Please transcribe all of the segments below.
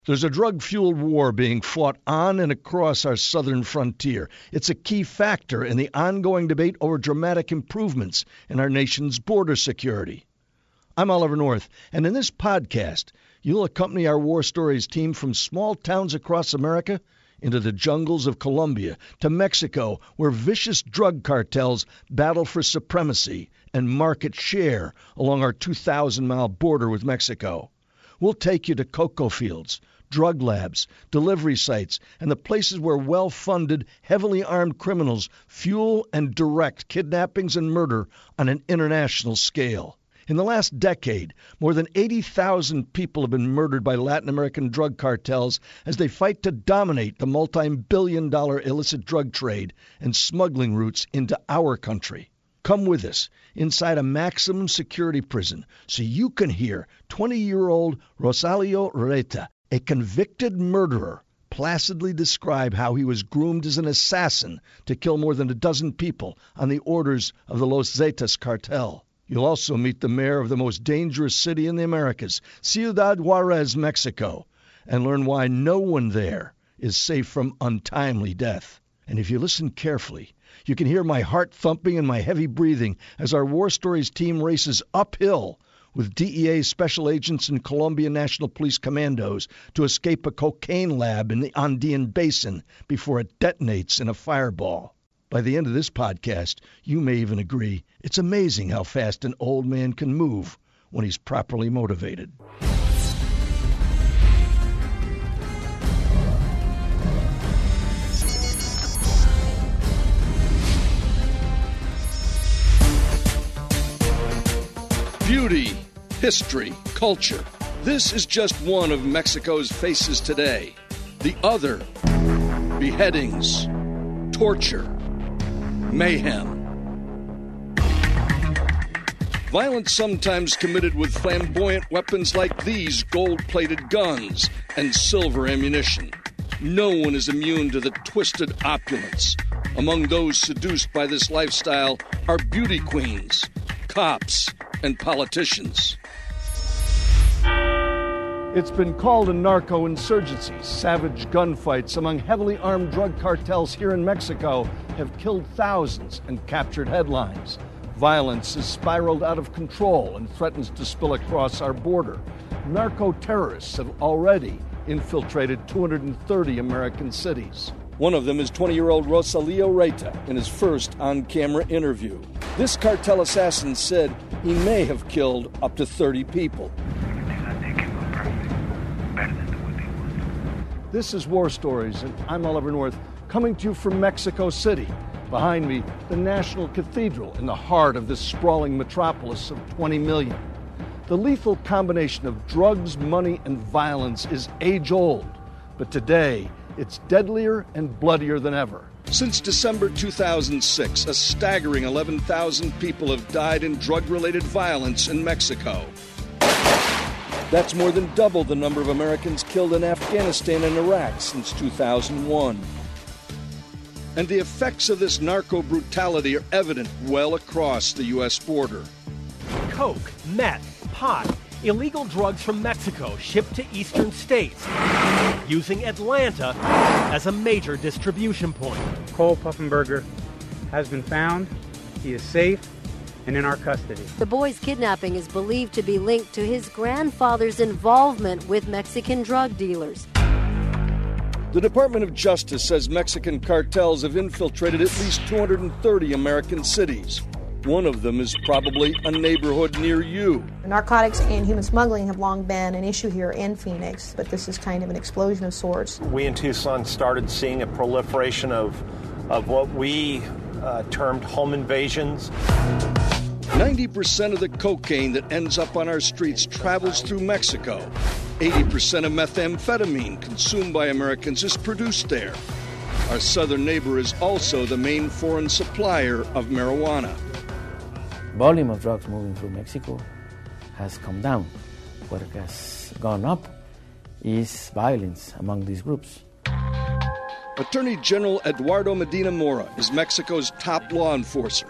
There's a drug-fueled war being fought on and across our southern frontier. It's a key factor in the ongoing debate over dramatic improvements in our nation's border security. I'm Oliver North, and in this podcast, you'll accompany our War Stories team from small towns across America into the jungles of Colombia to Mexico, where vicious drug cartels battle for supremacy and market share along our 2,000-mile border with Mexico. We'll take you to cocoa fields, drug labs, delivery sites, and the places where well-funded, heavily armed criminals fuel and direct kidnappings and murder on an international scale. In the last decade, more than 80,000 people have been murdered by Latin American drug cartels as they fight to dominate the multi-billion-dollar illicit drug trade and smuggling routes into our country. Come with us inside a maximum security prison so you can hear 20-year-old Rosalio Reta, a convicted murderer, placidly describe how he was groomed as an assassin to kill more than a dozen people on the orders of the Los Zetas cartel. You'll also meet the mayor of the most dangerous city in the Americas, Ciudad Juarez, Mexico, and learn why no one there is safe from untimely death. And if you listen carefully, you can hear my heart thumping and my heavy breathing as our War Stories team races uphill with DEA special agents and Colombian National Police commandos to escape a cocaine lab in the Andean Basin before it detonates in a fireball. By the end of this podcast, you may even agree it's amazing how fast an old man can move when he's properly motivated. Beauty, history, culture. This is just one of Mexico's faces today. The other, beheadings, torture, mayhem. Violence sometimes committed with flamboyant weapons like these gold-plated guns and silver ammunition. No one is immune to the twisted opulence. Among those seduced by this lifestyle are beauty queens, cops, and politicians. It's been called a narco-insurgency. Savage gunfights among heavily armed drug cartels here in Mexico have killed thousands and captured headlines. Violence has spiraled out of control and threatens to spill across our border. Narco-terrorists have already infiltrated 230 American cities. One of them is 20-year-old Rosalio Reta in his first on-camera interview. This cartel assassin said he may have killed up to 30 people. This is War Stories, and I'm Oliver North, coming to you from Mexico City. Behind me, the National Cathedral in the heart of this sprawling metropolis of 20 million. The lethal combination of drugs, money, and violence is age-old, but today, it's deadlier and bloodier than ever. Since December 2006, a staggering 11,000 people have died in drug-related violence in Mexico. That's more than double the number of Americans killed in Afghanistan and Iraq since 2001. And the effects of this narco-brutality are evident well across the U.S. border. Coke, meth, pot, illegal drugs from Mexico shipped to eastern states, using Atlanta as a major distribution point. Cole Puffenberger has been found. He is safe and in our custody. The boy's kidnapping is believed to be linked to his grandfather's involvement with Mexican drug dealers. The Department of Justice says Mexican cartels have infiltrated at least 230 American cities. One of them is probably a neighborhood near you. Narcotics and human smuggling have long been an issue here in Phoenix, but this is kind of an explosion of sorts. We in Tucson started seeing a proliferation of what we termed home invasions. 90% of the cocaine that ends up on our streets travels through Mexico. 80% of methamphetamine consumed by Americans is produced there. Our southern neighbor is also the main foreign supplier of marijuana. Volume of drugs moving through Mexico has come down. What has gone up is violence among these groups. Attorney General Eduardo Medina Mora is Mexico's top law enforcer.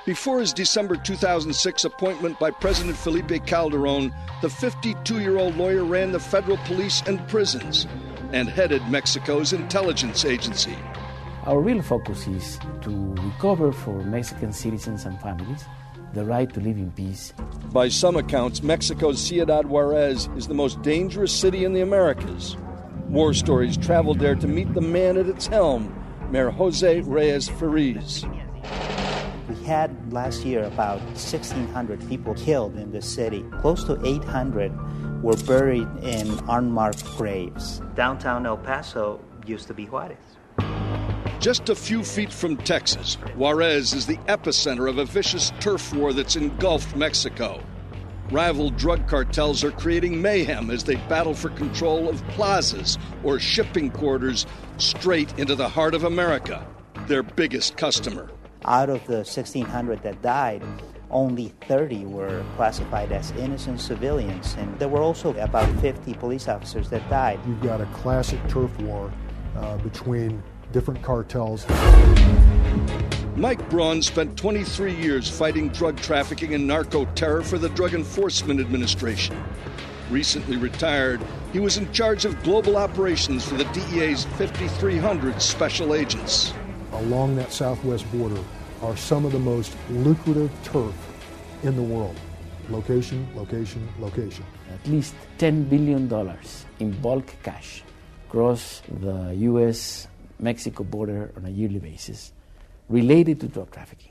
Before his December 2006 appointment by President Felipe Calderon, the 52-year-old lawyer ran the federal police and prisons and headed Mexico's intelligence agency. Our real focus is to recover for Mexican citizens and families the right to live in peace. By some accounts, Mexico's Ciudad Juarez is the most dangerous city in the Americas. War Stories traveled there to meet the man at its helm, Mayor Jose Reyes Fariz. We had last year about 1,600 people killed in the city. Close to 800 were buried in unmarked graves. Downtown El Paso used to be Juarez. Just a few feet from Texas, Juarez is the epicenter of a vicious turf war that's engulfed Mexico. Rival drug cartels are creating mayhem as they battle for control of plazas or shipping quarters straight into the heart of America, their biggest customer. Out of the 1,600 that died, only 30 were classified as innocent civilians, and there were also about 50 police officers that died. You've got a classic turf war between different cartels. Mike Braun spent 23 years fighting drug trafficking and narco terror for the Drug Enforcement Administration. Recently retired, he was in charge of global operations for the DEA's 5,300 special agents. Along that southwest border are some of the most lucrative turf in the world. Location, location, location. At least $10 billion in bulk cash cross the U.S.-Mexico border on a yearly basis related to drug trafficking.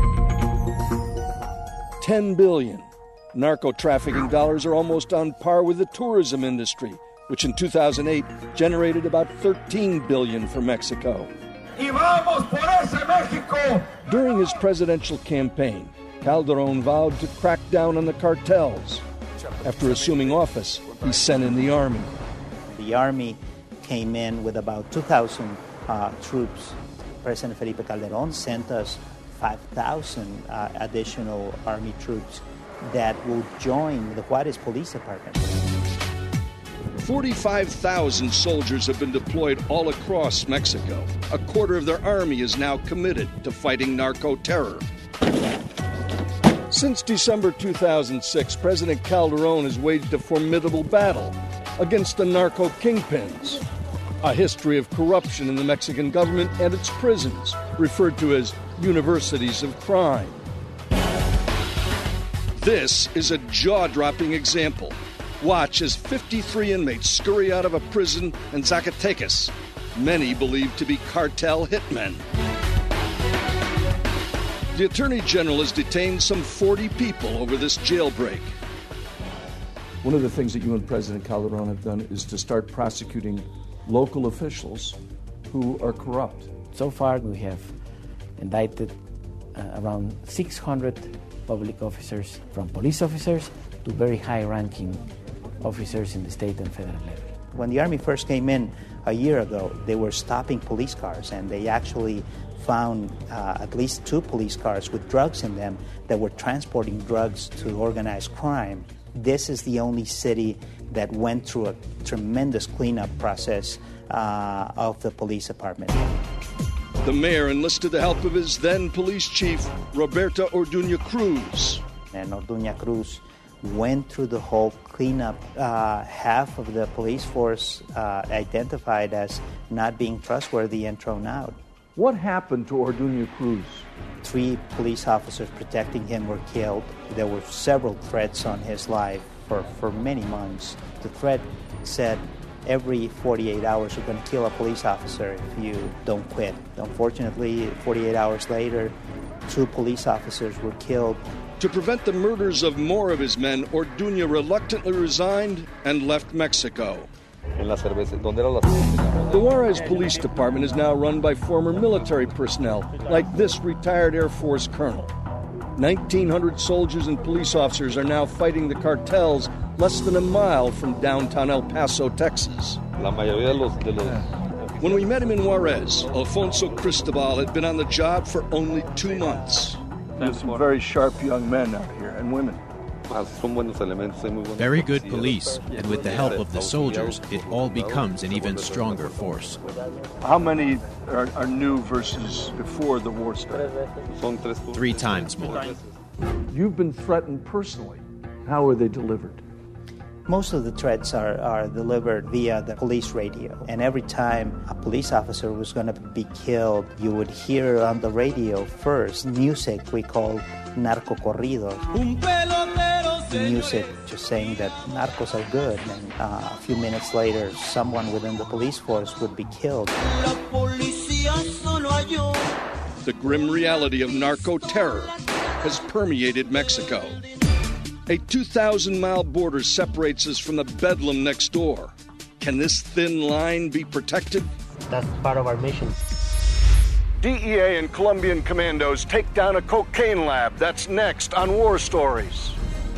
$10 billion. Narco trafficking dollars are almost on par with the tourism industry, which in 2008 generated about $13 billion for Mexico. During his presidential campaign, Calderon vowed to crack down on the cartels. After assuming office, he sent in the army. The army came in with about 2,000 troops. President Felipe Calderon sent us 5,000 additional army troops that will join the Juarez Police Department. 45,000 soldiers have been deployed all across Mexico. A quarter of their army is now committed to fighting narco terror. Since December 2006, President Calderon has waged a formidable battle against the narco kingpins. A history of corruption in the Mexican government and its prisons, referred to as universities of crime. This is a jaw-dropping example. Watch as 53 inmates scurry out of a prison in Zacatecas, many believed to be cartel hitmen. The Attorney General has detained some 40 people over this jailbreak. One of the things that you and President Calderon have done is to start prosecuting local officials who are corrupt. So far, we have indicted around 600 public officers, from police officers to very high-ranking officers in the state and federal level. When the Army first came in a year ago, they were stopping police cars, and they actually found at least 2 police cars with drugs in them that were transporting drugs to organized crime. This is the only city that went through a tremendous cleanup process of the police department. The mayor enlisted the help of his then police chief, Roberto Orduña Cruz. And Orduña Cruz went through the whole cleanup. Half of the police force identified as not being trustworthy and thrown out. What happened to Orduña Cruz? 3 police officers protecting him were killed. There were several threats on his life for many months. The threat said, every 48 hours we're going to kill a police officer if you don't quit. Unfortunately, 48 hours later, 2 police officers were killed. To prevent the murders of more of his men, Orduña reluctantly resigned and left Mexico. The Juarez Police Department is now run by former military personnel, like this retired Air Force colonel. 1,900 soldiers and police officers are now fighting the cartels less than a mile from downtown El Paso, Texas. When we met him in Juarez, Alfonso Cristobal had been on the job for only 2 months. There's some very sharp young men out here, and women. Very good police, and with the help of the soldiers, it all becomes an even stronger force. How many are new versus before the war started? 3 times more. You've been threatened personally. How are they delivered? Most of the threats are delivered via the police radio. And every time a police officer was going to be killed, you would hear on the radio first music we call narco corridos. The music just saying that narcos are good. And a few minutes later, someone within the police force would be killed. The grim reality of narco terror has permeated Mexico. A 2,000-mile border separates us from the bedlam next door. Can this thin line be protected? That's part of our mission. DEA and Colombian commandos take down a cocaine lab. That's next on War Stories.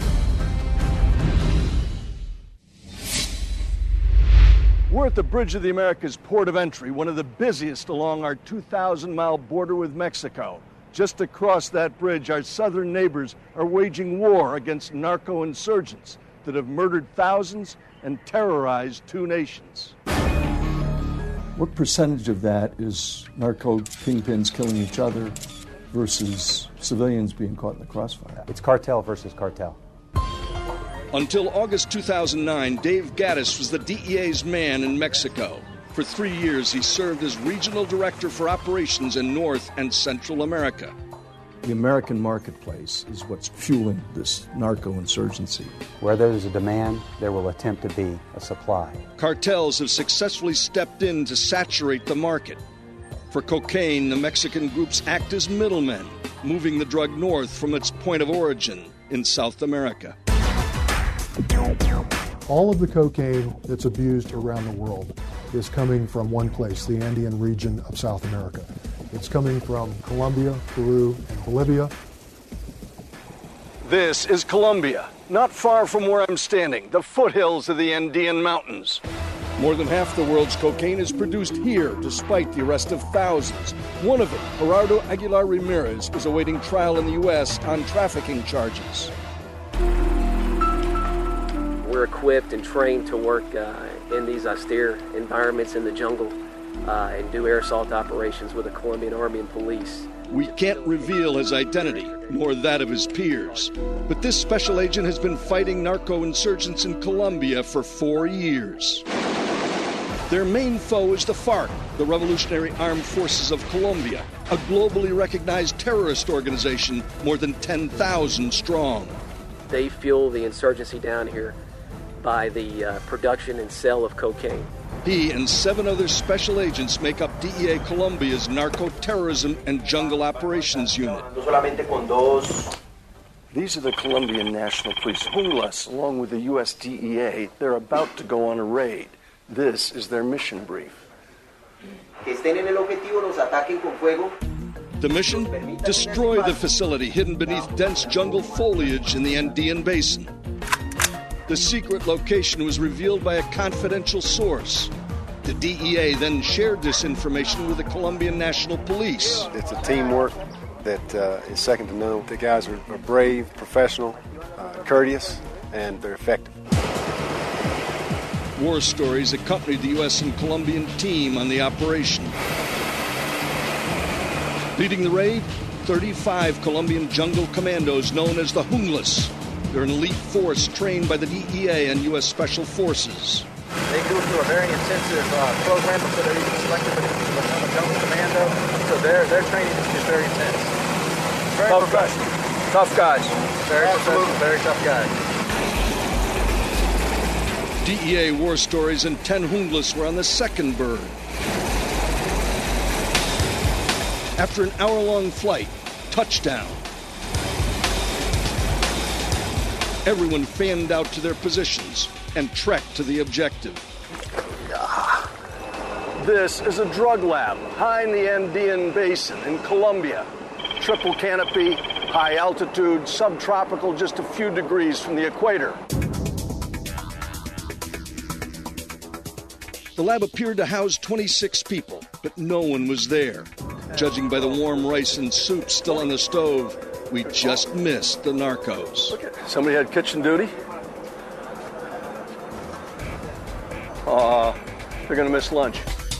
We're at the Bridge of the Americas port of entry, one of the busiest along our 2,000-mile border with Mexico. Just across that bridge, our southern neighbors are waging war against narco-insurgents that have murdered thousands and terrorized 2 nations. What percentage of that is narco kingpins killing each other versus civilians being caught in the crossfire? It's cartel versus cartel. Until August 2009, Dave Gaddis was the DEA's man in Mexico. For 3 years, he served as regional director for operations in North and Central America. The American marketplace is what's fueling this narco-insurgency. Where there's a demand, there will attempt to be a supply. Cartels have successfully stepped in to saturate the market. For cocaine, the Mexican groups act as middlemen, moving the drug north from its point of origin in South America. All of the cocaine that's abused around the world is coming from one place, the Andean region of South America. It's coming from Colombia, Peru, and Bolivia. This is Colombia, not far from where I'm standing, the foothills of the Andean Mountains. More than half the world's cocaine is produced here, despite the arrest of thousands. One of them, Gerardo Aguilar Ramirez, is awaiting trial in the U.S. on trafficking charges. We're equipped and trained to work in these austere environments in the jungle and do air assault operations with the Colombian Army and police. We can't reveal his identity, nor that of his peers. But this special agent has been fighting narco-insurgents in Colombia for 4 years. Their main foe is the FARC, the Revolutionary Armed Forces of Colombia, a globally recognized terrorist organization more than 10,000 strong. They fuel the insurgency down here by the production and sale of cocaine. He and 7 other special agents make up DEA Colombia's narco-terrorism and jungle operations unit. These are the Colombian National Police, JUNGLAS, along with the U.S. DEA. They're about to go on a raid. This is their mission brief. The mission? Destroy the facility hidden beneath dense jungle foliage in the Andean Basin. The secret location was revealed by a confidential source. The DEA then shared this information with the Colombian National Police. It's a teamwork that is second to none. The guys are brave, professional, courteous, and they're effective. War Stories accompanied the U.S. and Colombian team on the operation. Leading the raid, 35 Colombian jungle commandos known as the JUNGLAS. They're an elite force trained by the DEA and U.S. Special Forces. They go through a very intensive program before they're even selected to become a jungle commando. So their training is very intense. Very professional. Tough guys. Very professional, very tough guys. DEA War Stories and 10 JUNGLAS were on the second bird. After an hour-long flight, touchdown. Everyone fanned out to their positions and trekked to the objective. This is a drug lab high in the Andean Basin in Colombia. Triple canopy, high altitude, subtropical, just a few degrees from the equator. The lab appeared to house 26 people, but no one was there. Judging by the warm rice and soup still on the stove, we just missed the narcos. Okay. Somebody had kitchen duty. They're going to miss lunch.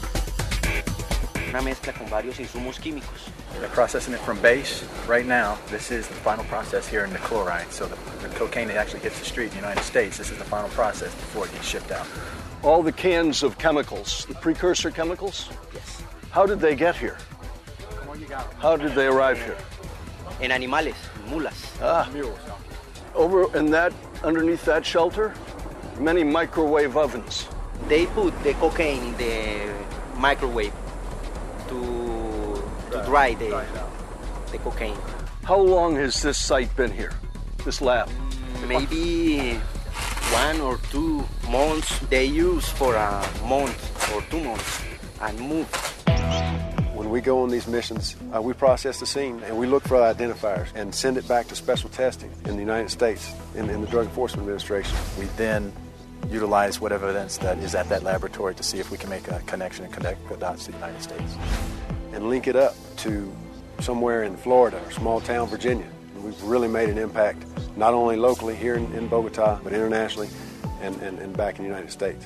Una mezcla con varios insumos químicos. They're processing it from base. Right now, this is the final process here in the chloride. So the cocaine that actually hits the street in the United States, this is the final process before it gets shipped out. All the cans of chemicals, the precursor chemicals? Yes. How did they get here? How did they arrive here? En animales, mulas. Over in that, underneath that shelter, many microwave ovens. They put the cocaine in the microwave to dry the cocaine. How long has this site been here, this lab? Maybe 1 or 2 months. They use for a month or 2 months and move. When we go on these missions, we process the scene and we look for identifiers and send it back to special testing in the United States, in the Drug Enforcement Administration. We then utilize whatever evidence that is at that laboratory to see if we can make a connection and connect the dots to the United States. And link it up to somewhere in Florida or small town Virginia. We've really made an impact, not only locally here in Bogota, but internationally and back in the United States.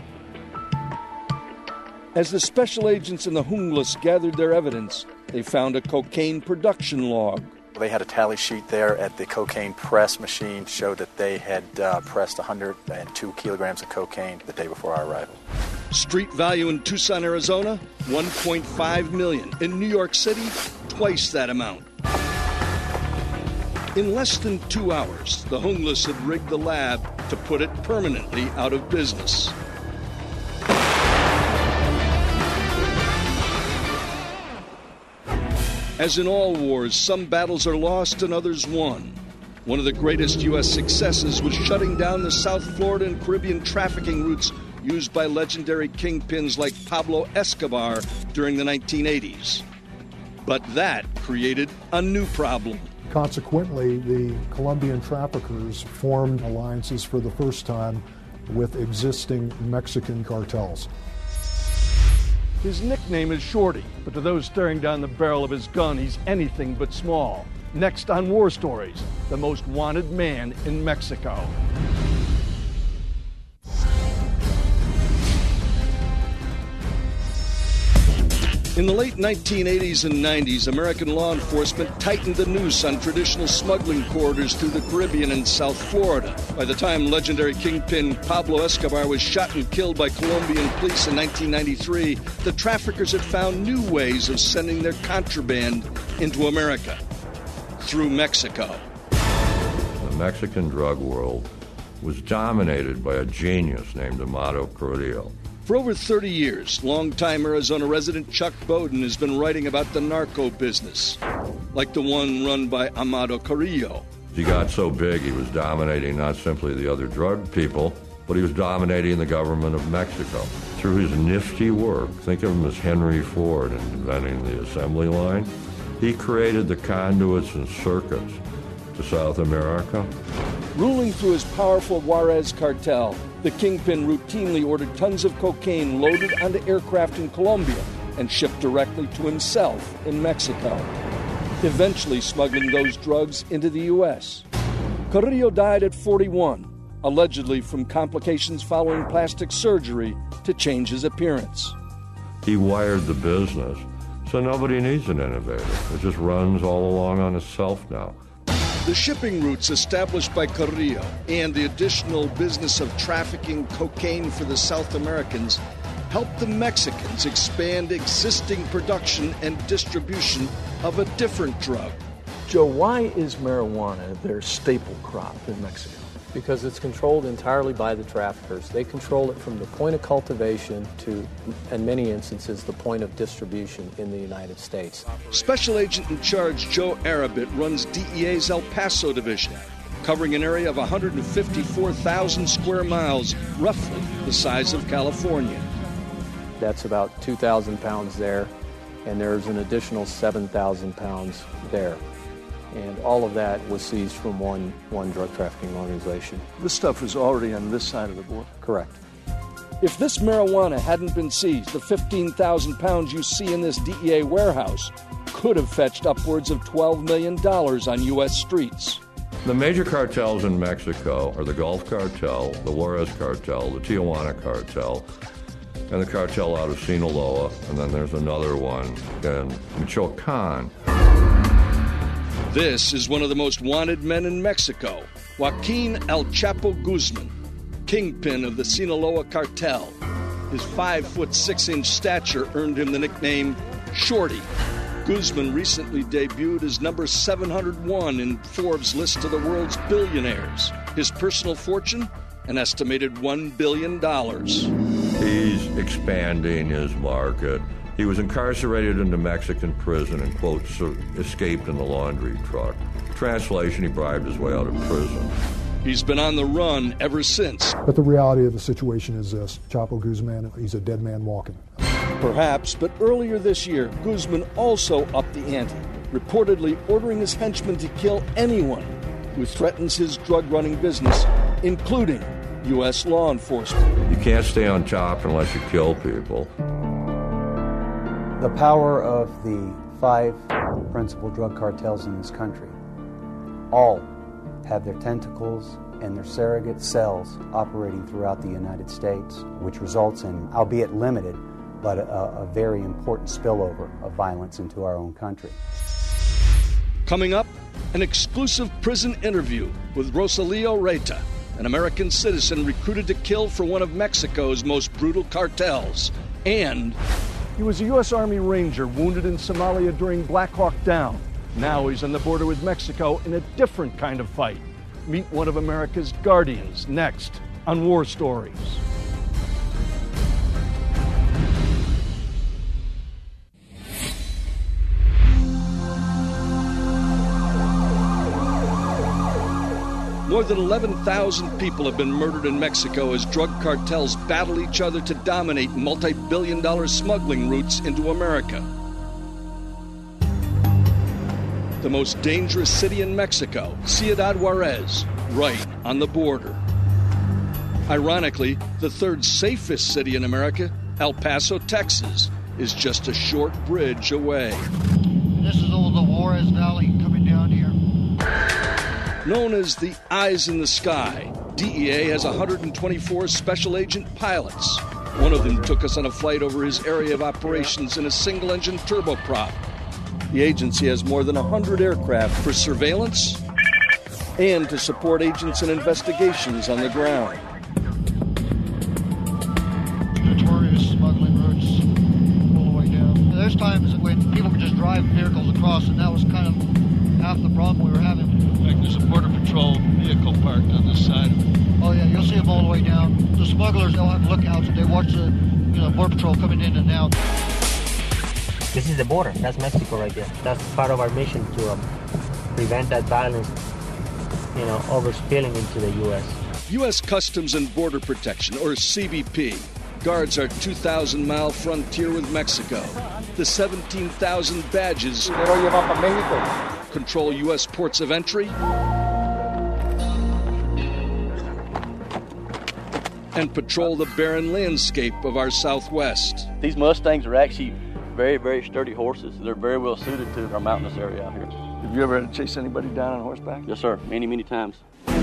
As the special agents in the Junglas gathered their evidence, they found a cocaine production log. They had a tally sheet there at the cocaine press machine, showed that they had pressed 102 kilograms of cocaine the day before our arrival. Street value in Tucson, Arizona, $1.5 million. In New York City, twice that amount. In less than 2 hours, the Junglas had rigged the lab to put it permanently out of business. As in all wars, some battles are lost and others won. One of the greatest U.S. successes was shutting down the South Florida and Caribbean trafficking routes used by legendary kingpins like Pablo Escobar during the 1980s. But that created a new problem. Consequently, the Colombian traffickers formed alliances for the first time with existing Mexican cartels. His nickname is Shorty, but to those staring down the barrel of his gun, he's anything but small. Next on War Stories, the most wanted man in Mexico. In the late 1980s and 90s, American law enforcement tightened the noose on traditional smuggling corridors through the Caribbean and South Florida. By the time legendary kingpin Pablo Escobar was shot and killed by Colombian police in 1993, the traffickers had found new ways of sending their contraband into America, through Mexico. The Mexican drug world was dominated by a genius named Amado Carrillo. For over 30 years, longtime Arizona resident Chuck Bowden has been writing about the narco business, like the one run by Amado Carrillo. He got so big he was dominating not simply the other drug people, but he was dominating the government of Mexico. Through his nifty work, think of him as Henry Ford in inventing the assembly line, he created the conduits and circuits to South America. Ruling through his powerful Juarez cartel, the kingpin routinely ordered tons of cocaine loaded onto aircraft in Colombia and shipped directly to himself in Mexico, eventually smuggling those drugs into the U.S. Carrillo died at 41, allegedly from complications following plastic surgery to change his appearance. He wired the business, so nobody needs an innovator. It just runs all along on itself now. The shipping routes established by Carrillo and the additional business of trafficking cocaine for the South Americans helped the Mexicans expand existing production and distribution of a different drug. Joe, why is marijuana their staple crop in Mexico? Because it's controlled entirely by the traffickers. They control it from the point of cultivation to, in many instances, the point of distribution in the United States. Special Agent in Charge Joe Arabit runs DEA's El Paso division, covering an area of 154,000 square miles, roughly the size of California. That's about 2,000 pounds there, and there's an additional 7,000 pounds there. And all of that was seized from one drug trafficking organization. This stuff is already on this side of the border? Correct. If this marijuana hadn't been seized, the 15,000 pounds you see in this DEA warehouse could have fetched upwards of $12 million on U.S. streets. The major cartels in Mexico are the Gulf Cartel, the Juarez Cartel, the Tijuana Cartel, and the cartel out of Sinaloa, and then there's another one in Michoacan. This is one of the most wanted men in Mexico, Joaquin El Chapo Guzman, kingpin of the Sinaloa cartel. His 5'6" stature earned him the nickname Shorty. Guzman recently debuted as number 701 in Forbes' list of the world's billionaires. His personal fortune, an estimated $1 billion. He's expanding his market. He was incarcerated into Mexican prison and, quote, escaped in the laundry truck. Translation, he bribed his way out of prison. He's been on the run ever since. But the reality of the situation is this. Chapo Guzman, he's a dead man walking. Perhaps, but earlier this year, Guzman also upped the ante, reportedly ordering his henchmen to kill anyone who threatens his drug-running business, including U.S. law enforcement. You can't stay on top unless you kill people. The power of the 5 principal drug cartels in this country all have their tentacles and their surrogate cells operating throughout the United States, which results in, albeit limited, but a very important spillover of violence into our own country. Coming up, an exclusive prison interview with Rosalio Reta, an American citizen recruited to kill for one of Mexico's most brutal cartels. And he was a U.S. Army Ranger wounded in Somalia during Black Hawk Down. Now he's on the border with Mexico in a different kind of fight. Meet one of America's guardians next on War Stories. More than 11,000 people have been murdered in Mexico as drug cartels battle each other to dominate multi-billion-dollar smuggling routes into America. The most dangerous city in Mexico, Ciudad Juarez, right on the border. Ironically, the third safest city in America, El Paso, Texas, is just a short bridge away. This is all the Juarez Valley coming down here. Known as the Eyes in the Sky, DEA has 124 special agent pilots. One of them took us on a flight over his area of operations in a single-engine turboprop. The agency has more than 100 aircraft for surveillance and to support agents in investigations on the ground. Notorious smuggling routes all the way down. There's times when people could just drive vehicles across, and that was kind of half the problem we were having. Like there's a Border Patrol vehicle parked on this side. Oh yeah, you'll see them all the way down. The smugglers, they'll have lookouts, and they watch the Border Patrol coming in and out. This is the border. That's Mexico right there. That's part of our mission to prevent that violence, overspilling into the U.S. U.S. Customs and Border Protection, or CBP, guards our 2,000-mile frontier with Mexico. The 17,000 badges control U.S. ports of entry and patrol the barren landscape of our Southwest. These Mustangs are actually very, very sturdy horses. They're very well suited to our mountainous area out here. Have you ever chased anybody down on horseback? Yes, sir. Many, many times. We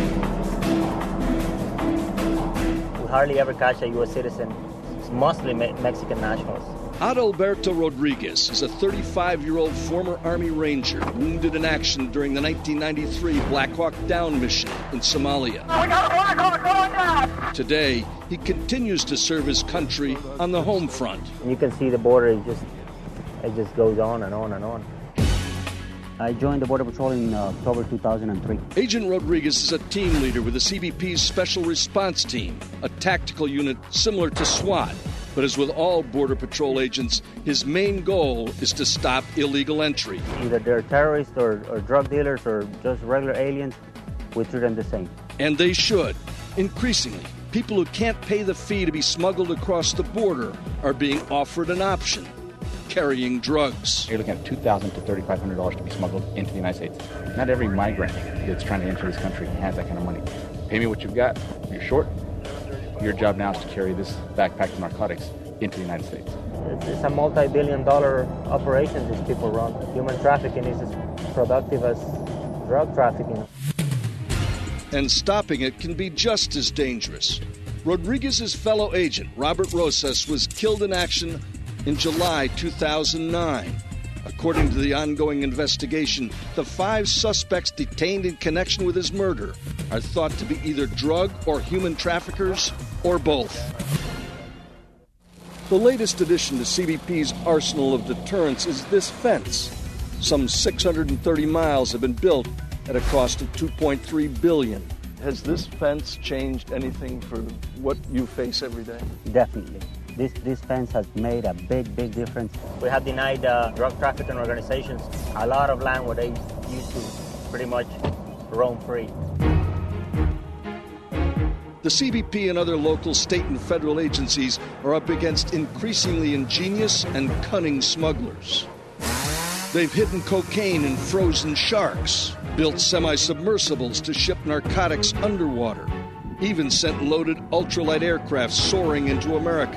hardly ever catch a U.S. citizen. It's mostly Mexican nationals. Adalberto Rodriguez is a 35-year-old former Army Ranger wounded in action during the 1993 Black Hawk Down mission in Somalia. We got a Black Hawk going down! Today, he continues to serve his country on the home front. You can see the border, it just goes on and on and on. I joined the Border Patrol in October 2003. Agent Rodriguez is a team leader with the CBP's Special Response Team, a tactical unit similar to SWAT. But as with all Border Patrol agents, his main goal is to stop illegal entry. Either they're terrorists or drug dealers or just regular aliens, we treat them the same. And they should. Increasingly, people who can't pay the fee to be smuggled across the border are being offered an option: carrying drugs. You're looking at $2,000 to $3,500 to be smuggled into the United States. Not every migrant that's trying to enter this country has that kind of money. Pay me what you've got. You're short. Your job now is to carry this backpack of narcotics into the United States. It's a multi-billion-dollar operation these people run. Human trafficking is as productive as drug trafficking. And stopping it can be just as dangerous. Rodriguez's fellow agent, Robert Rosas, was killed in action in July 2009. According to the ongoing investigation, the 5 suspects detained in connection with his murder are thought to be either drug or human traffickers or both. The latest addition to CBP's arsenal of deterrence is this fence. Some 630 miles have been built at a cost of $2.3 billion. Has this fence changed anything for what you face every day? Definitely. This fence has made a big difference. We have denied drug trafficking organizations a lot of land where they used to pretty much roam free. The CBP and other local, state, and federal agencies are up against increasingly ingenious and cunning smugglers. They've hidden cocaine in frozen sharks, built semi-submersibles to ship narcotics underwater, even sent loaded ultralight aircraft soaring into America.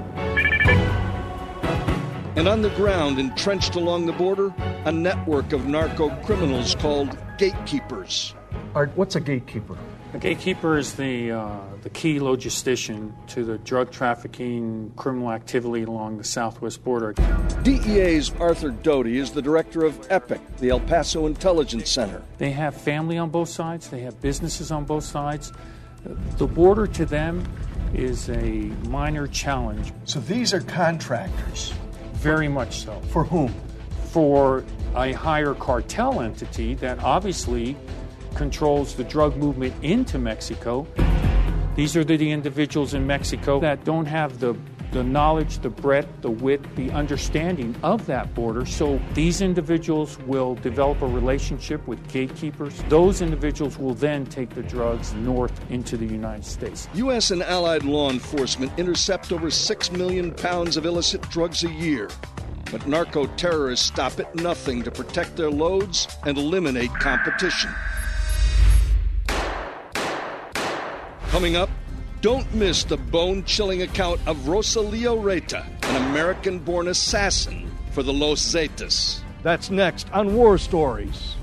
And on the ground, entrenched along the border, a network of narco-criminals called gatekeepers. Art, what's a gatekeeper? A gatekeeper is the key logistician to the drug trafficking criminal activity along the southwest border. DEA's Arthur Doty is the director of EPIC, the El Paso Intelligence Center. They have family on both sides. They have businesses on both sides. The border to them is a minor challenge. So these are contractors? Very much so. For whom? For a higher cartel entity that obviously controls the drug movement into Mexico. These are the individuals in Mexico that don't have the knowledge, the breadth, the width, the understanding of that border. So these individuals will develop a relationship with gatekeepers. Those individuals will then take the drugs north into the United States. U.S. and allied law enforcement intercept over 6 million pounds of illicit drugs a year. But narco-terrorists stop at nothing to protect their loads and eliminate competition. Coming up, don't miss the bone-chilling account of Rosalio Reyta, an American-born assassin for the Los Zetas. That's next on War Stories.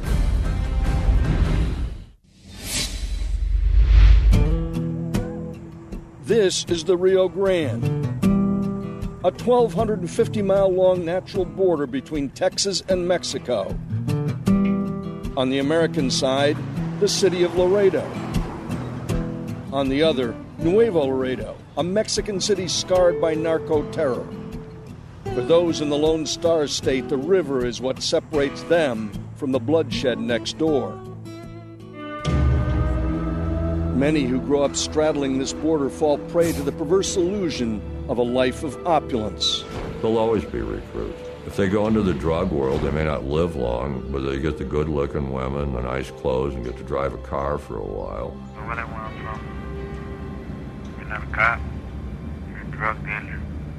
This is the Rio Grande, a 1,250-mile-long natural border between Texas and Mexico. On the American side, the city of Laredo. On the other, Nuevo Laredo, a Mexican city scarred by narco-terror. For those in the Lone Star State, the river is what separates them from the bloodshed next door. Many who grow up straddling this border fall prey to the perverse illusion of a life of opulence. There'll always be recruits. If they go into the drug world, they may not live long, but they get the good-looking women, the nice clothes, and get to drive a car for a while. Where they want from? You're not a cop. You're a drug dealer.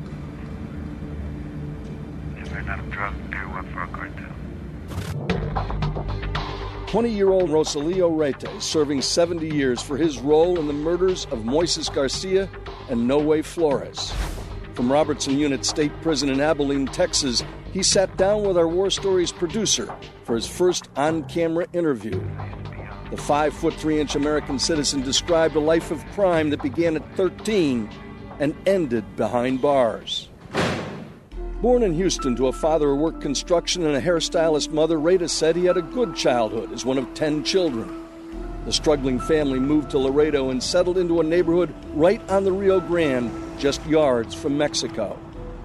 If you're not a drug dealer, work for a cartel. 20-year-old Rosalio Reyta is serving 70 years for his role in the murders of Moises Garcia and Noe Flores. From Robertson Unit State Prison in Abilene, Texas, he sat down with our War Stories producer for his first on-camera interview. The 5'3" American citizen described a life of crime that began at 13 and ended behind bars. Born in Houston to a father who worked construction and a hairstylist mother, Reyta said he had a good childhood as one of 10 children. The struggling family moved to Laredo and settled into a neighborhood right on the Rio Grande, just yards from Mexico.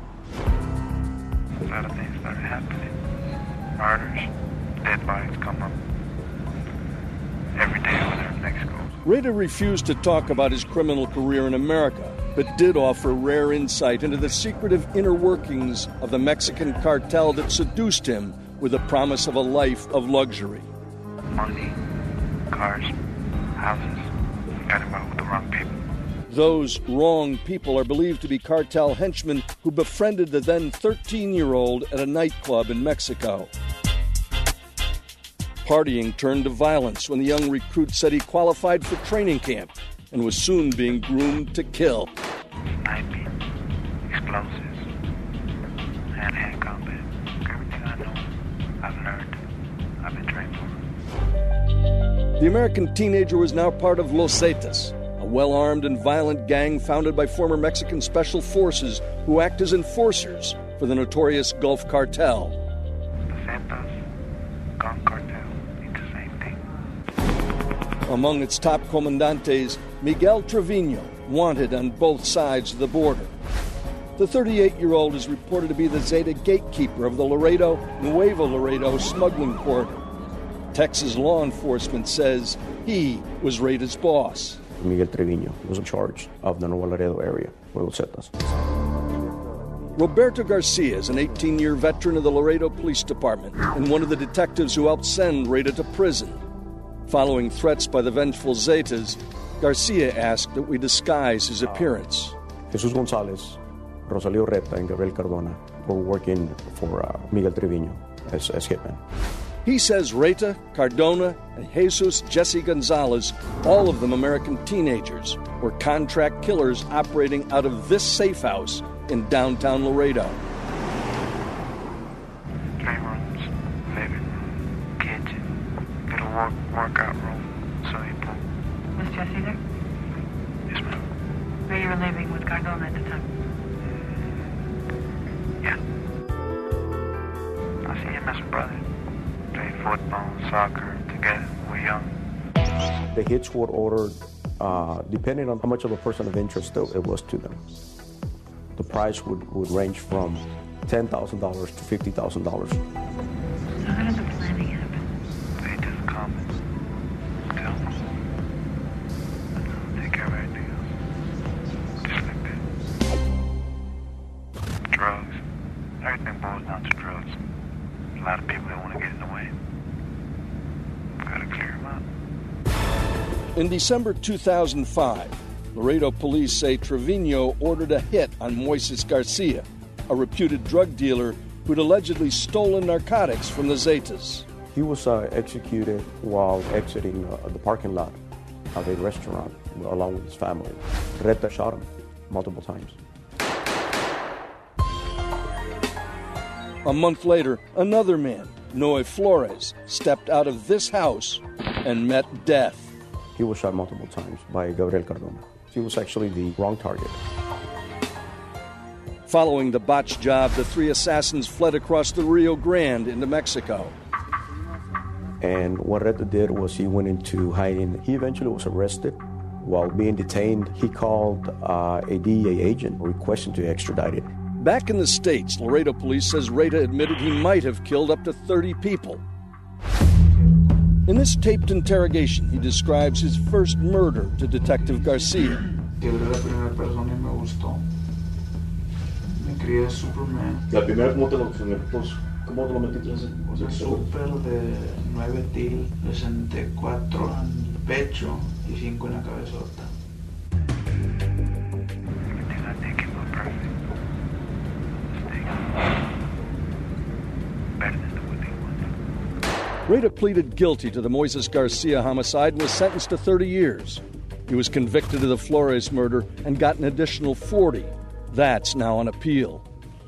A lot of things started happening. Murders, dead bodies come up every day over there in Mexico. Reyta refused to talk about his criminal career in America, but did offer rare insight into the secretive inner workings of the Mexican cartel that seduced him with the promise of a life of luxury. Money, cars, houses, got involved with the wrong people. Those wrong people are believed to be cartel henchmen who befriended the then 13-year-old at a nightclub in Mexico. Partying turned to violence when the young recruit said he qualified for training camp and was soon being groomed to kill. Sniping, explosives, hand-to-hand combat. Everything I know, I've learned. I've been trained for. The American teenager was now part of Los Zetas, a well-armed and violent gang founded by former Mexican special forces who act as enforcers for the notorious Gulf Cartel. The Zetas, Gulf Cartel, it's the same thing. Among its top comandantes, Miguel Trevino, wanted on both sides of the border. The 38-year-old is reported to be the Zeta gatekeeper of the Nuevo Laredo smuggling corridor. Texas law enforcement says he was Reta's boss. Miguel Trevino was in charge of the Nuevo Laredo area for Los Zetas. Roberto Garcia is an 18-year veteran of the Laredo Police Department and one of the detectives who helped send Reta to prison. Following threats by the vengeful Zetas, Garcia asked that we disguise his appearance. Jesus Gonzalez, Rosalio Reta, and Gabriel Cardona were working for Miguel Trevino as hitmen. He says Reta, Cardona, and Jesus Jesse Gonzalez, all of them American teenagers, were contract killers operating out of this safe house in downtown Laredo. Play rooms, living room, kitchen, little workout room, swimming pool. Was Jesse there? Yes, ma'am. Where you were living with Cardona at the time? Yeah. I see him as a brother. Play football, soccer together. We're young. The hits were ordered depending on how much of a person of interest it was to them. The price would range from $10,000 to $50,000. So how did the planning happen? They just come and tell them. Take care of everything else. Just like that. Drugs. Everything boils down to drugs. A lot of people don't want to get in the way. Gotta clear them out. In December 2005, Laredo police say Trevino ordered a hit on Moises Garcia, a reputed drug dealer who'd allegedly stolen narcotics from the Zetas. He was executed while exiting the parking lot of a restaurant along with his family. Reta shot him multiple times. A month later, another man, Noe Flores, stepped out of this house and met death. He was shot multiple times by Gabriel Cardona. He was actually the wrong target. Following the botched job, the three assassins fled across the Rio Grande into Mexico. And what Reta did was he went into hiding. He eventually was arrested. While being detained, he called a DEA agent requesting to extradite it. Back in the States, Laredo police says Reta admitted he might have killed up to 30 people. In this taped interrogation, he describes his first murder to Detective Garcia. La primera, ¿cómo te lo metiste? Súper de 9 tiros, 64 en el pecho y 5 en la cabezota. Reta pleaded guilty to the Moises Garcia homicide and was sentenced to 30 years. He was convicted of the Flores murder and got an additional 40. That's now on appeal.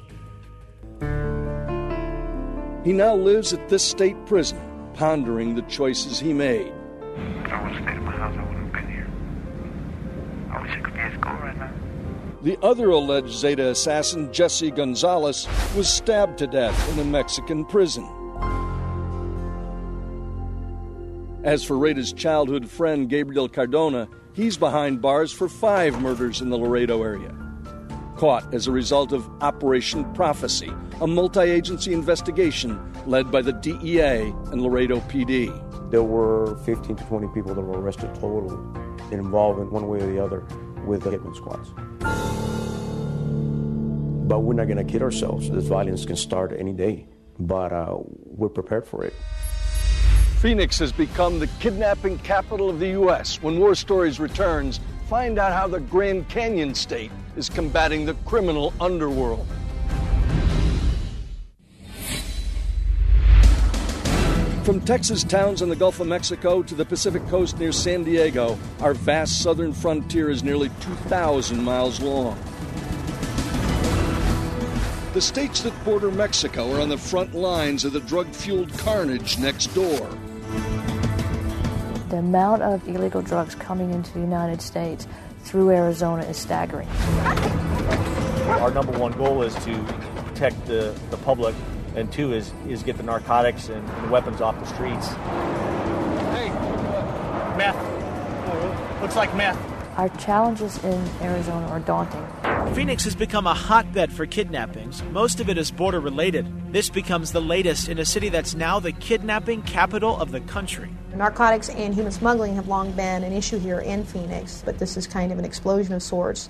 He now lives at this state prison, pondering the choices he made. If I would have stayed in my house, I wouldn't have been here. I wish I could be at school right now. The other alleged Zeta assassin, Jesse Gonzalez, was stabbed to death in a Mexican prison. As for Reta's childhood friend, Gabriel Cardona, he's behind bars for 5 murders in the Laredo area. Caught as a result of Operation Prophecy, a multi-agency investigation led by the DEA and Laredo PD. There were 15 to 20 people that were arrested total involved in one way or the other with the hitman squads. But we're not going to kid ourselves. This violence can start any day, but we're prepared for it. Phoenix has become the kidnapping capital of the U.S. When War Stories returns, find out how the Grand Canyon State is combating the criminal underworld. From Texas towns on the Gulf of Mexico to the Pacific coast near San Diego, our vast southern frontier is nearly 2,000 miles long. The states that border Mexico are on the front lines of the drug-fueled carnage next door. The amount of illegal drugs coming into the United States through Arizona is staggering. Our number one goal is to protect the public, and two is get the narcotics and weapons off the streets. Hey, meth. Looks like meth. Our challenges in Arizona are daunting. Phoenix has become a hotbed for kidnappings. Most of it is border-related. This becomes the latest in a city that's now the kidnapping capital of the country. Narcotics and human smuggling have long been an issue here in Phoenix, but this is kind of an explosion of sorts.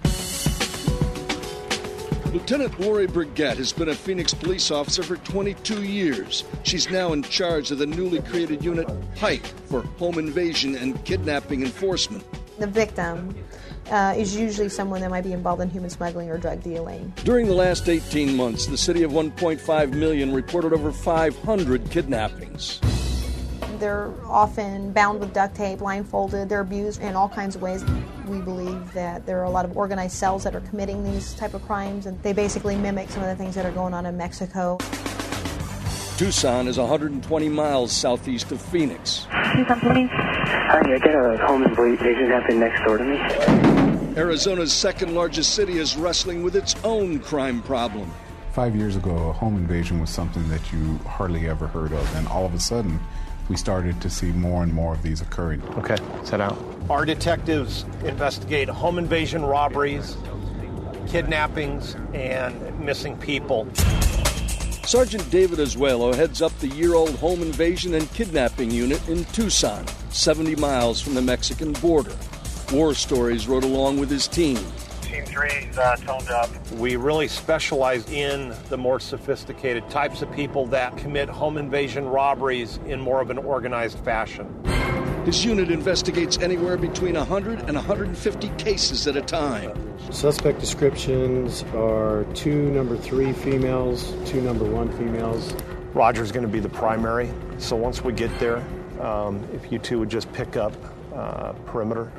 Lieutenant Lori Brigette has been a Phoenix police officer for 22 years. She's now in charge of the newly created unit, HIKE, for home invasion and kidnapping enforcement. The victim is usually someone that might be involved in human smuggling or drug dealing. During the last 18 months, the city of 1.5 million reported over 500 kidnappings. They're often bound with duct tape, blindfolded, they're abused in all kinds of ways. We believe that there are a lot of organized cells that are committing these type of crimes, and they basically mimic some of the things that are going on in Mexico. Tucson is 120 miles southeast of Phoenix. Hi, I got a home invasion happening next door to me. Arizona's second largest city is wrestling with its own crime problem. 5 years ago, a home invasion was something that you hardly ever heard of, and all of a sudden, we started to see more and more of these occurring. Okay, set out. Our detectives investigate home invasion robberies, kidnappings, and missing people. Sergeant David Azuelo heads up the year-old home invasion and kidnapping unit in Tucson, 70 miles from the Mexican border. War Stories rode along with his team. Team 3's toned up. We really specialize in the more sophisticated types of people that commit home invasion robberies in more of an organized fashion. His unit investigates anywhere between 100 and 150 cases at a time. Suspect descriptions are 2 number 3 females, 2 number 1 females. Roger's going to be the primary, so once we get there, if you two would just pick up perimeter.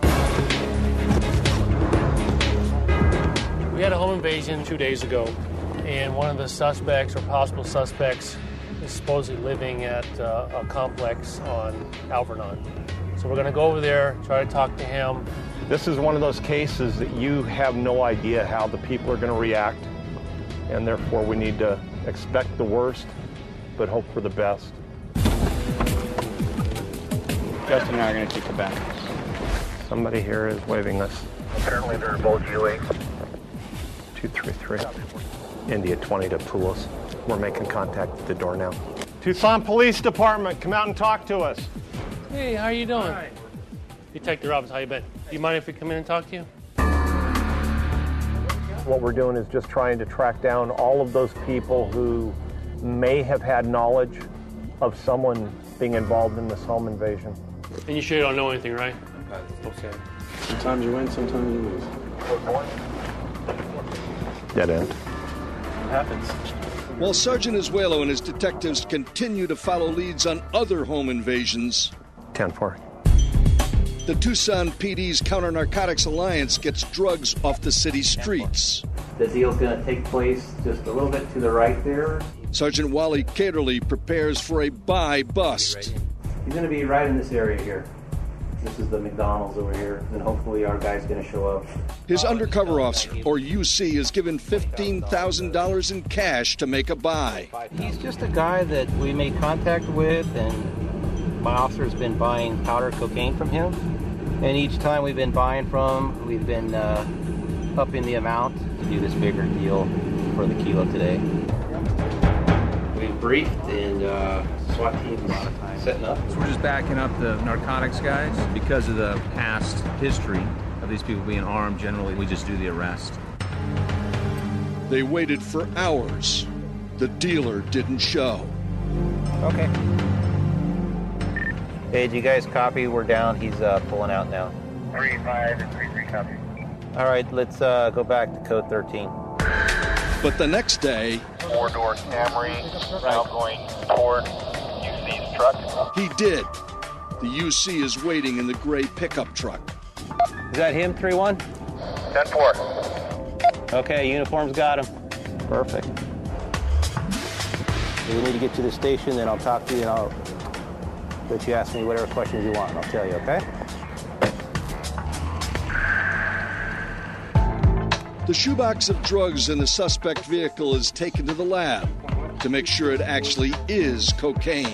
We had a home invasion 2 days ago, and one of the suspects or possible suspects is supposedly living at a complex on Alvernon. So we're going to go over there, try to talk to him. This is one of those cases that you have no idea how the people are going to react, and therefore we need to expect the worst, but hope for the best. Justin and I are going to take the back. Somebody here is waving us. Apparently they're both UA. 233. India 20 to Poulos. We're making contact at the door now. Tucson Police Department, come out and talk to us. Hey, how you doing? Hi. Detective Robbins, how you been? Do you mind if we come in and talk to you? What we're doing is just trying to track down all of those people who may have had knowledge of someone being involved in this home invasion. And you sure you don't know anything, right? Okay. Sometimes you win, sometimes you lose. Dead end. What happens? While Sergeant Azuelo and his detectives continue to follow leads on other home invasions, 10-4. The Tucson PD's Counter-Narcotics Alliance gets drugs off the city streets. The deal's going to take place just a little bit to the right there. Sergeant Wally Caterly prepares for a buy-bust. He's going to be right in this area here. This is the McDonald's over here, and hopefully our guy's going to show up. His undercover officer, or UC, is given $15,000 in cash to make a buy. He's just a guy that we made contact with, and my officer's been buying powder cocaine from him. And each time we've been buying from, we've been upping the amount to do this bigger deal for the kilo today. We've briefed, and SWAT team's setting up. So we're just backing up the narcotics guys. Because of the past history of these people being armed, generally we just do the arrest. They waited for hours. The dealer didn't show. Okay. Hey, do you guys copy? We're down. He's pulling out now. 3-5 and 3-3 copy. All right, let's go back to code 13. But the next day... 4-door Camry, now going toward UC's truck. He did. The UC is waiting in the gray pickup truck. Is that him, 3-1? 10-4. Okay, uniform's got him. Perfect. If we need to get to the station, then I'll talk to you and I'll let you ask me whatever questions you want. I'll tell you, okay? The shoebox of drugs in the suspect vehicle is taken to the lab to make sure it actually is cocaine.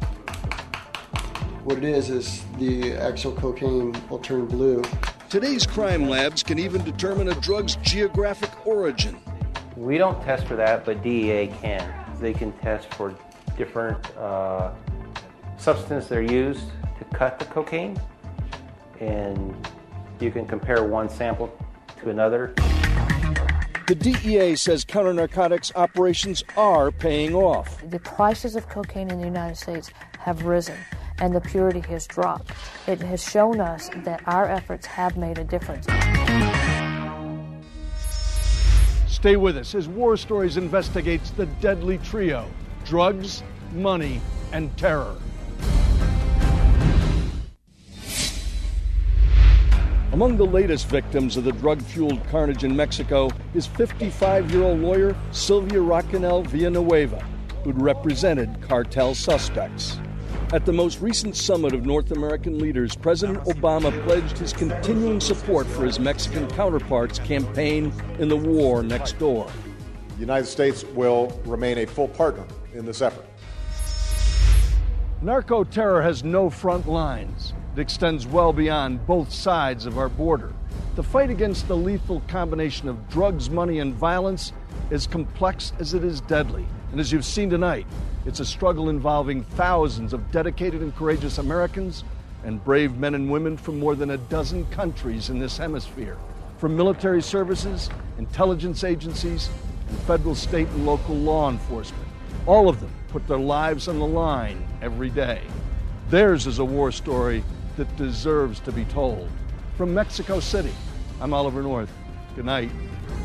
What it is the actual cocaine will turn blue. Today's crime labs can even determine a drug's geographic origin. We don't test for that, but DEA can. They can test for different substances that are used to cut the cocaine, and you can compare one sample to another. The DEA says counter-narcotics operations are paying off. The prices of cocaine in the United States have risen, and the purity has dropped. It has shown us that our efforts have made a difference. Stay with us as War Stories investigates the deadly trio: drugs, money, and terror. Among the latest victims of the drug-fueled carnage in Mexico is 55-year-old lawyer Sylvia Raquel Villanueva, who'd represented cartel suspects. At the most recent summit of North American leaders, President Obama pledged his continuing support for his Mexican counterpart's campaign in the war next door. The United States will remain a full partner in this effort. Narco-terror has no front lines. It extends well beyond both sides of our border. The fight against the lethal combination of drugs, money, and violence is complex as it is deadly. And as you've seen tonight, it's a struggle involving thousands of dedicated and courageous Americans and brave men and women from more than a dozen countries in this hemisphere. From military services, intelligence agencies, and federal, state, and local law enforcement. All of them put their lives on the line every day. Theirs is a war story that deserves to be told. From Mexico City, I'm Oliver North. Good night.